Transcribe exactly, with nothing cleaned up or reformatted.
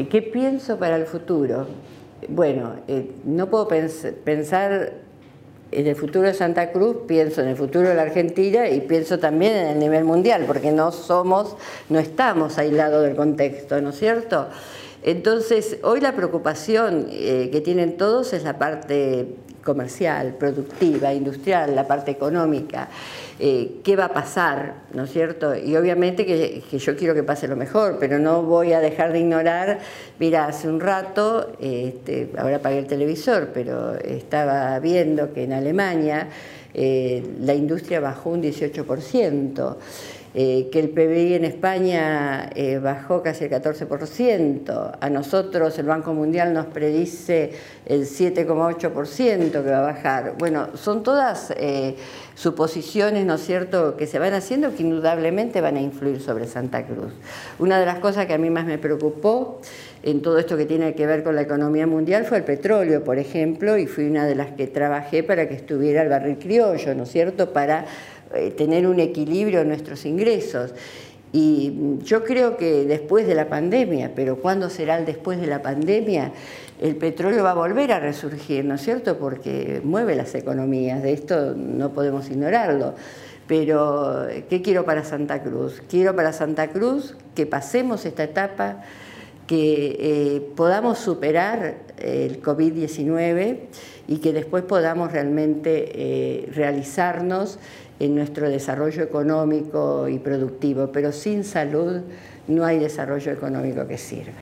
¿Qué pienso para el futuro? Bueno, eh, no puedo pens pensar en el futuro de Santa Cruz, pienso en el futuro de la Argentina y pienso también en el nivel mundial, porque no somos, no estamos aislados del contexto, ¿no es cierto? Entonces, hoy la preocupación eh, que tienen todos es la parte comercial, productiva, industrial, la parte económica. Eh, ¿Qué va a pasar? ¿No es cierto? Y obviamente que, que yo quiero que pase lo mejor, pero no voy a dejar de ignorar. Mira, hace un rato, este, ahora apagué el televisor, pero estaba viendo que en Alemania eh, la industria bajó un dieciocho por ciento. Eh, que el P B I en España eh, bajó casi el catorce por ciento, a nosotros el Banco Mundial nos predice el siete coma ocho por ciento que va a bajar. Bueno, son todas eh, suposiciones, ¿no es cierto?, que se van haciendo que indudablemente van a influir sobre Santa Cruz. Una de las cosas que a mí más me preocupó en todo esto que tiene que ver con la economía mundial fue el petróleo, por ejemplo, y fui una de las que trabajé para que estuviera el barril criollo, ¿no es cierto?, para tener un equilibrio en nuestros ingresos. Y yo creo que después de la pandemia, pero ¿cuándo será el después de la pandemia? El petróleo va a volver a resurgir, ¿no es cierto?, porque mueve las economías, de esto no podemos ignorarlo. Pero, ¿qué quiero para Santa Cruz? Quiero para Santa Cruz que pasemos esta etapa, que eh, podamos superar el COVID diecinueve y que después podamos realmente eh, realizarnos en nuestro desarrollo económico y productivo, pero sin salud no hay desarrollo económico que sirva.